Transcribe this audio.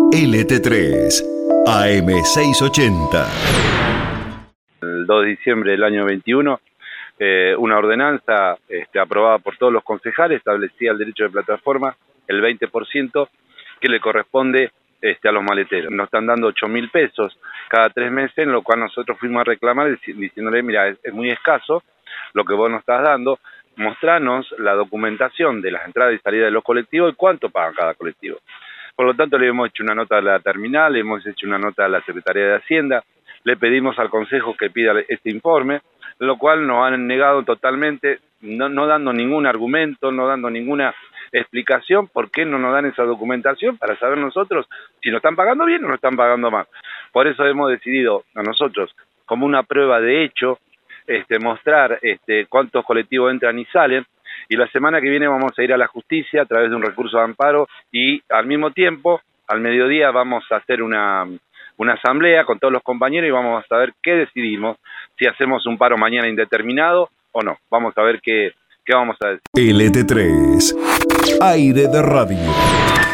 LT3, AM680. El 2 de diciembre del año 21, una ordenanza aprobada por todos los concejales establecía el derecho de plataforma, el 20% que le corresponde a los maleteros. Nos están dando 8.000 pesos cada 3 meses, en lo cual nosotros fuimos a reclamar diciéndole, mira, es muy escaso lo que vos nos estás dando, mostranos la documentación de las entradas y salidas de los colectivos y cuánto pagan cada colectivo. Por lo tanto, le hemos hecho una nota a la terminal, le hemos hecho una nota a la Secretaría de Hacienda, le pedimos al Consejo que pida este informe, lo cual nos han negado totalmente, no dando ningún argumento, no dando ninguna explicación por qué no nos dan esa documentación para saber nosotros si nos están pagando bien o nos están pagando mal. Por eso hemos decidido a nosotros, como una prueba de hecho, mostrar cuántos colectivos entran y salen, y la semana que viene vamos a ir a la justicia a través de un recurso de amparo y al mismo tiempo, al mediodía vamos a hacer una asamblea con todos los compañeros y vamos a saber qué decidimos, si hacemos un paro mañana indeterminado o no. Vamos a ver qué vamos a decir. LT3, aire de radio.